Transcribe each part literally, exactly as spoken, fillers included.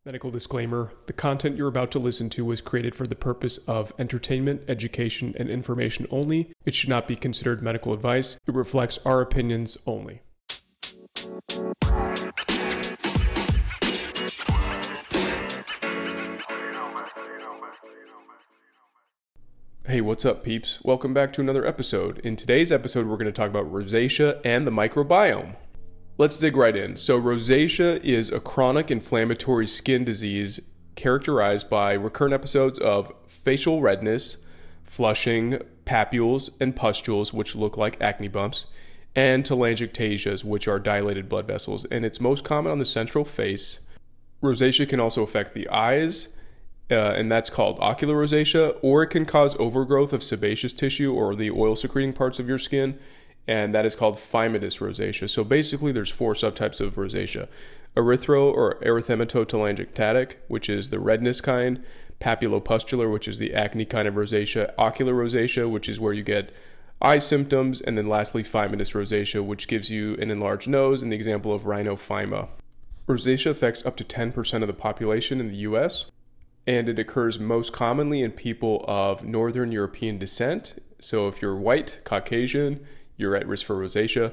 Medical disclaimer: the content you're about to listen to was created for the purpose of entertainment, education, and information only. It should not be considered medical advice. It reflects our opinions only. Hey, what's up, peeps? Welcome back to another episode. In today's episode, we're going to talk about rosacea and the microbiome. Let's dig right in. So rosacea is a chronic inflammatory skin disease characterized by recurrent episodes of facial redness, flushing, papules, and pustules, which look like acne bumps, and telangiectasias, which are dilated blood vessels. And it's most common on the central face. Rosacea can also affect the eyes, uh, and that's called ocular rosacea, or it can cause overgrowth of sebaceous tissue or the oil-secreting parts of your skin, and that is called phymatous rosacea. So basically there's four subtypes of rosacea: erythro or erythematotelangiectatic, which is the redness kind; papulopustular, which is the acne kind of rosacea; ocular rosacea, which is where you get eye symptoms; and then lastly phymatous rosacea, which gives you an enlarged nose, in the example of rhinophyma. Rosacea affects up to ten percent of the population in the U S, and it occurs most commonly in people of Northern European descent. So if you're white, Caucasian, you're at risk for rosacea,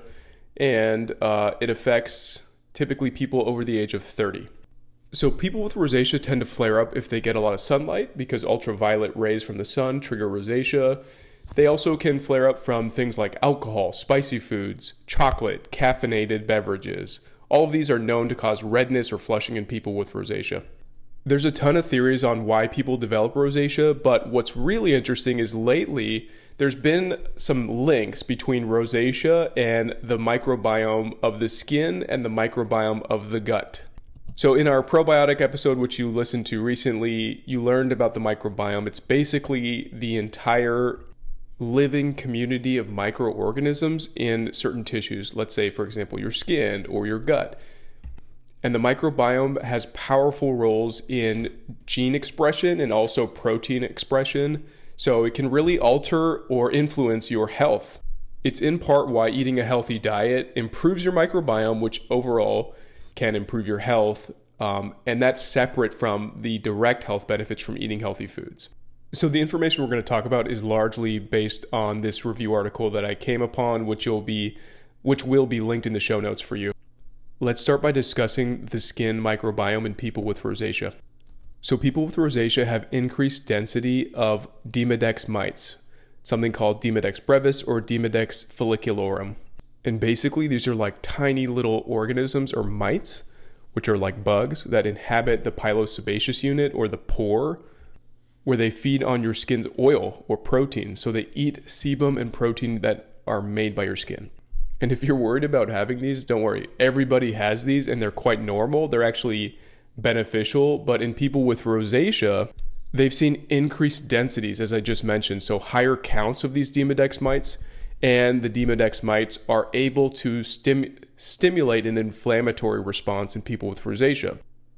and uh, it affects typically people over the age of thirty. So people with rosacea tend to flare up if they get a lot of sunlight, because ultraviolet rays from the sun trigger rosacea. They also can flare up from things like alcohol, spicy foods, chocolate, caffeinated beverages. All of these are known to cause redness or flushing in people with rosacea. There's a ton of theories on why people develop rosacea, but what's really interesting is lately there's been some links between rosacea and the microbiome of the skin and the microbiome of the gut. So in our probiotic episode, which you listened to recently, you learned about the microbiome. It's basically the entire living community of microorganisms in certain tissues. Let's say, for example, your skin or your gut. And the microbiome has powerful roles in gene expression and also protein expression. So it can really alter or influence your health. It's in part why eating a healthy diet improves your microbiome, which overall can improve your health. Um, and that's separate from the direct health benefits from eating healthy foods. So the information we're going to talk about is largely based on this review article that I came upon, which will be, which will be linked in the show notes for you. Let's start by discussing the skin microbiome in people with rosacea. So people with rosacea have increased density of Demodex mites, something called Demodex brevis or Demodex folliculorum. And basically these are like tiny little organisms or mites, which are like bugs that inhabit the pilosebaceous unit or the pore, where they feed on your skin's oil or protein. So they eat sebum and protein that are made by your skin. And if you're worried about having these, don't worry. Everybody has these and they're quite normal. They're actually beneficial, but in people with rosacea, they've seen increased densities, as I just mentioned, so higher counts of these Demodex mites, and the Demodex mites are able to stim- stimulate an inflammatory response in people with rosacea.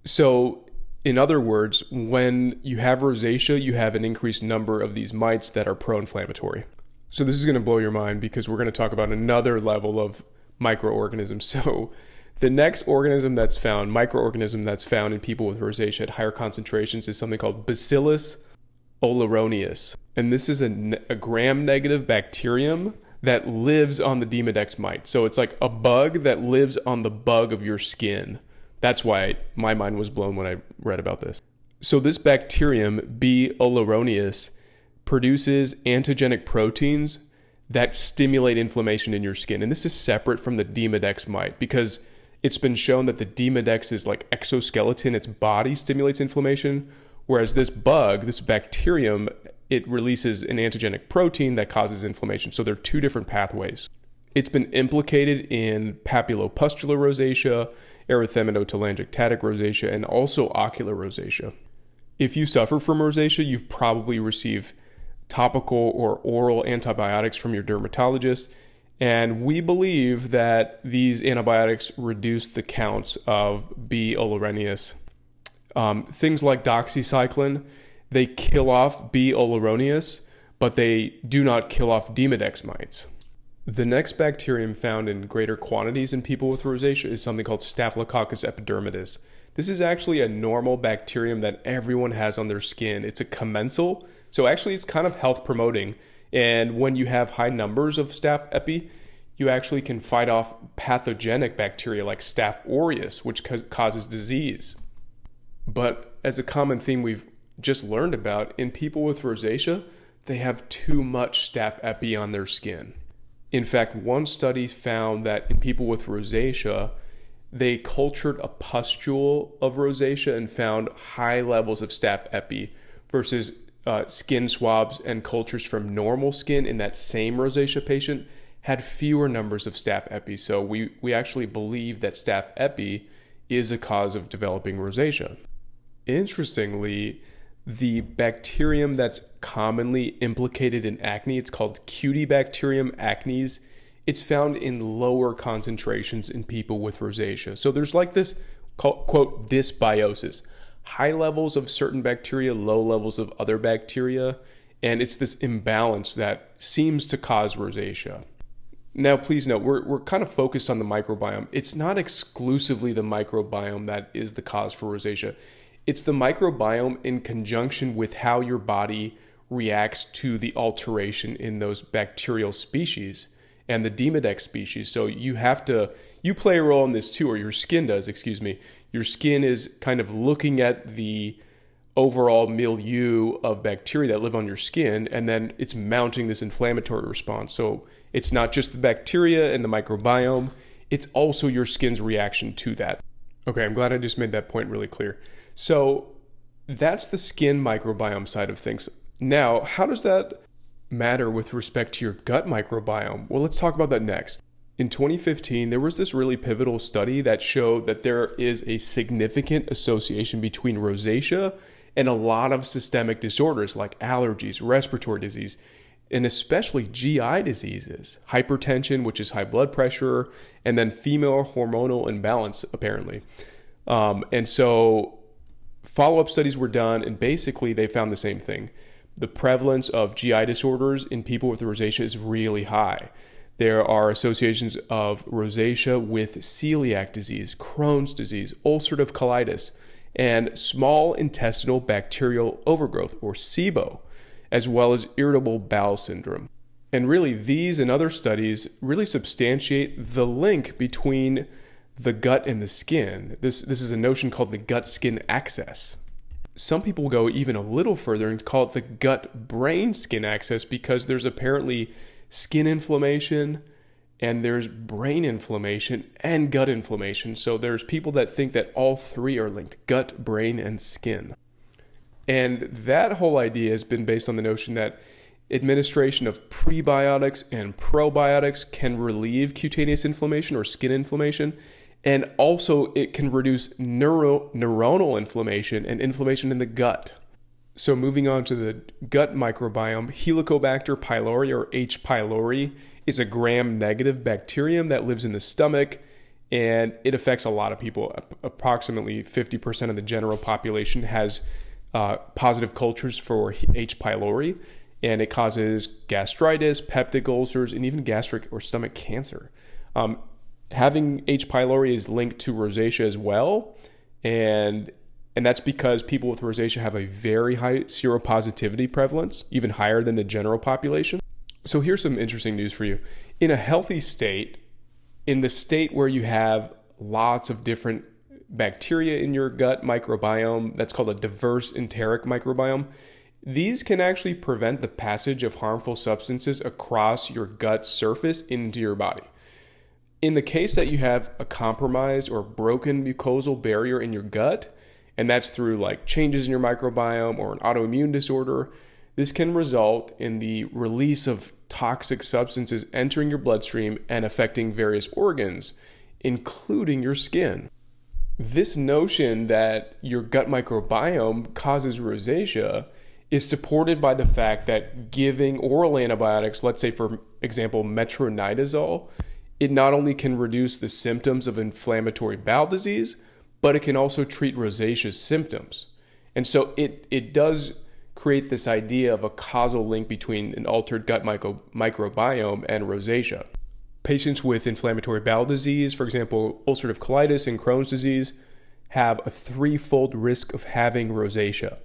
So in other words, when you have rosacea, you have an increased number of these mites that are pro-inflammatory. So this is going to blow your mind, because we're going to talk about another level of microorganisms. So the next organism that's found, microorganism that's found in people with rosacea at higher concentrations, is something called Bacillus ohlronius. And this is a, a gram-negative bacterium that lives on the Demodex mite. So it's like a bug that lives on the bug of your skin. That's why my mind was blown when I read about this. So this bacterium, B. ohlronius, produces antigenic proteins that stimulate inflammation in your skin. And this is separate from the Demodex mite, because it's been shown that the Demodex is like exoskeleton, its body stimulates inflammation, whereas this bug, this bacterium, it releases an antigenic protein that causes inflammation. So they're two different pathways. It's been implicated in papulopustular rosacea, erythematotelangiectatic rosacea, and also ocular rosacea. If you suffer from rosacea, you've probably received topical or oral antibiotics from your dermatologist, and we believe that these antibiotics reduce the counts of B. ohlronius. Um, things like doxycycline, they kill off B. ohlronius, but they do not kill off Demodex mites. The next bacterium found in greater quantities in people with rosacea is something called Staphylococcus epidermidis. This is actually a normal bacterium that everyone has on their skin. It's a commensal, so actually it's kind of health promoting. And when you have high numbers of Staph epi, you actually can fight off pathogenic bacteria like Staph aureus, which ca- causes disease. But as a common theme we've just learned about, in people with rosacea, they have too much Staph epi on their skin. In fact, one study found that in people with rosacea, they cultured a pustule of rosacea and found high levels of Staph epi versus uh, skin swabs and cultures from normal skin in that same rosacea patient had fewer numbers of Staph epi. So we, we actually believe that Staph epi is a cause of developing rosacea. Interestingly, the bacterium that's commonly implicated in acne, it's called Cutibacterium acnes. It's found in lower concentrations in people with rosacea. So there's like this quote dysbiosis, high levels of certain bacteria, low levels of other bacteria, and it's this imbalance that seems to cause rosacea. Now, please note, we're, we're kind of focused on the microbiome. It's not exclusively the microbiome that is the cause for rosacea. It's the microbiome in conjunction with how your body reacts to the alteration in those bacterial species and the Demodex species. So you have to, you play a role in this too, or your skin does, excuse me. Your skin is kind of looking at the overall milieu of bacteria that live on your skin, and then it's mounting this inflammatory response. So it's not just the bacteria and the microbiome, it's also your skin's reaction to that. Okay, I'm glad I just made that point really clear. So that's the skin microbiome side of things. Now, how does that matter with respect to your gut microbiome? Well, let's talk about that next. In twenty fifteen, there was this really pivotal study that showed that there is a significant association between rosacea and a lot of systemic disorders like allergies, respiratory disease, and especially G I diseases, hypertension, which is high blood pressure, and then female hormonal imbalance, apparently. Um, and so follow-up studies were done, and basically they found the same thing. The prevalence of G I disorders in people with rosacea is really high. There are associations of rosacea with celiac disease, Crohn's disease, ulcerative colitis, and small intestinal bacterial overgrowth, or SIBO, as well as irritable bowel syndrome. And really, these and other studies really substantiate the link between the gut and the skin. This, this is a notion called the gut-skin axis. Some people go even a little further and call it the gut-brain-skin axis because there's apparently skin inflammation and there's brain inflammation and gut inflammation. So there's people that think that all three are linked: gut, brain, and skin. And that whole idea has been based on the notion that administration of prebiotics and probiotics can relieve cutaneous inflammation or skin inflammation. And also it can reduce neuro, neuronal inflammation and inflammation in the gut. So moving on to the gut microbiome, Helicobacter pylori, or H. pylori, is a gram-negative bacterium that lives in the stomach, and it affects a lot of people. Approximately fifty percent of the general population has uh, positive cultures for H. pylori, and it causes gastritis, peptic ulcers, and even gastric or stomach cancer. Um, having H. pylori is linked to rosacea as well, and And that's because people with rosacea have a very high seropositivity prevalence, even higher than the general population. So here's some interesting news for you. In a healthy state, in the state where you have lots of different bacteria in your gut microbiome, that's called a diverse enteric microbiome, these can actually prevent the passage of harmful substances across your gut surface into your body. In the case that you have a compromised or broken mucosal barrier in your gut, and that's through like changes in your microbiome or an autoimmune disorder, this can result in the release of toxic substances entering your bloodstream and affecting various organs, including your skin. This notion that your gut microbiome causes rosacea is supported by the fact that giving oral antibiotics, let's say for example metronidazole, it not only can reduce the symptoms of inflammatory bowel disease, but it can also treat rosacea symptoms. And so it, it does create this idea of a causal link between an altered gut micro, microbiome and rosacea. Patients with inflammatory bowel disease, for example, ulcerative colitis and Crohn's disease, have a threefold risk of having rosacea.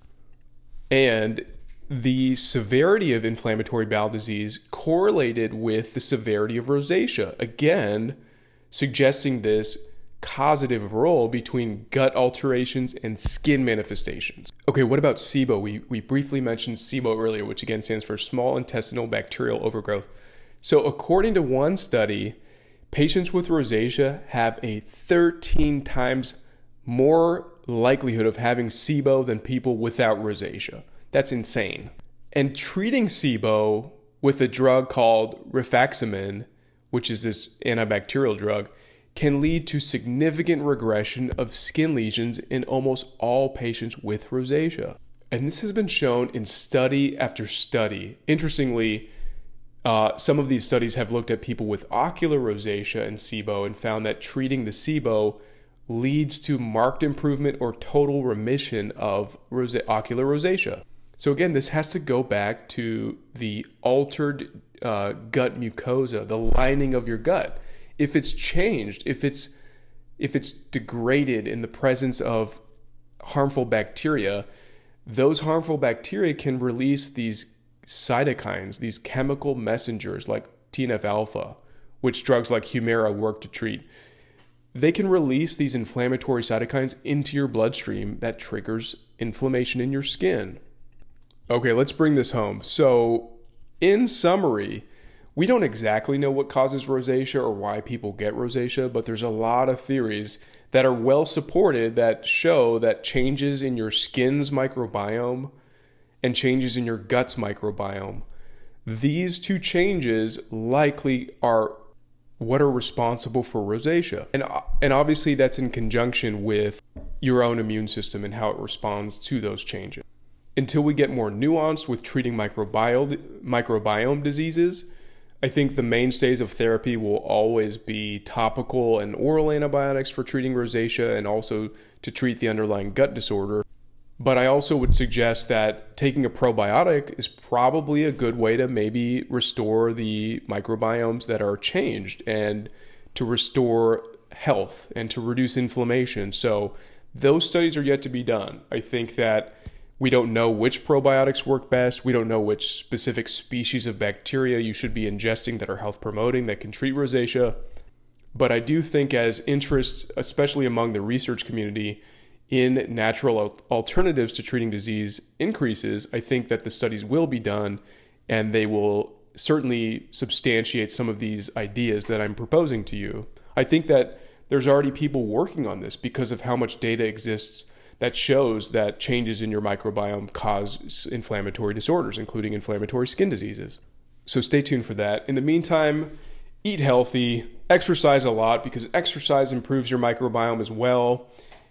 And the severity of inflammatory bowel disease correlated with the severity of rosacea, again, suggesting this causative role between gut alterations and skin manifestations. Okay, what about SIBO? We, we briefly mentioned SIBO earlier, which again stands for small intestinal bacterial overgrowth. So according to one study, patients with rosacea have a thirteen times more likelihood of having SIBO than people without rosacea. That's insane. And treating SIBO with a drug called rifaximin, which is this antibacterial drug, can lead to significant regression of skin lesions in almost all patients with rosacea. And this has been shown in study after study. Interestingly, uh, some of these studies have looked at people with ocular rosacea and SIBO and found that treating the SIBO leads to marked improvement or total remission of rosa- ocular rosacea. So again, this has to go back to the altered uh, gut mucosa, the lining of your gut. If it's changed, if it's if it's degraded in the presence of harmful bacteria, those harmful bacteria can release these cytokines, these chemical messengers like T N F alpha, which drugs like Humira work to treat. They can release these inflammatory cytokines into your bloodstream that triggers inflammation in your skin. Okay, let's bring this home. So, in summary, we don't exactly know what causes rosacea or why people get rosacea, but there's a lot of theories that are well supported that show that changes in your skin's microbiome and changes in your gut's microbiome, these two changes likely are what are responsible for rosacea. And, and obviously that's in conjunction with your own immune system and how it responds to those changes. Until we get more nuanced with treating microbiome, microbiome diseases, I think the mainstays of therapy will always be topical and oral antibiotics for treating rosacea and also to treat the underlying gut disorder. But I also would suggest that taking a probiotic is probably a good way to maybe restore the microbiomes that are changed and to restore health and to reduce inflammation. So those studies are yet to be done. I think that we don't know which probiotics work best. We don't know which specific species of bacteria you should be ingesting that are health promoting that can treat rosacea. But I do think as interest, especially among the research community, in natural alternatives to treating disease increases, I think that the studies will be done and they will certainly substantiate some of these ideas that I'm proposing to you. I think that there's already people working on this because of how much data exists that shows that changes in your microbiome cause inflammatory disorders, including inflammatory skin diseases. So stay tuned for that. In the meantime, eat healthy, exercise a lot because exercise improves your microbiome as well,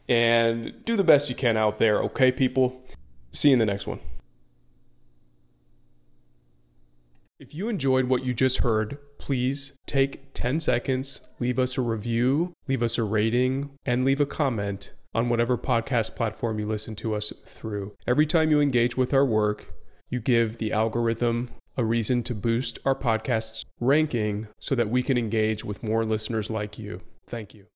and do the best you can out there, okay, people? See you in the next one. If you enjoyed what you just heard, please take ten seconds, leave us a review, leave us a rating, and leave a comment on whatever podcast platform you listen to us through. Every time you engage with our work, you give the algorithm a reason to boost our podcast's ranking so that we can engage with more listeners like you. Thank you.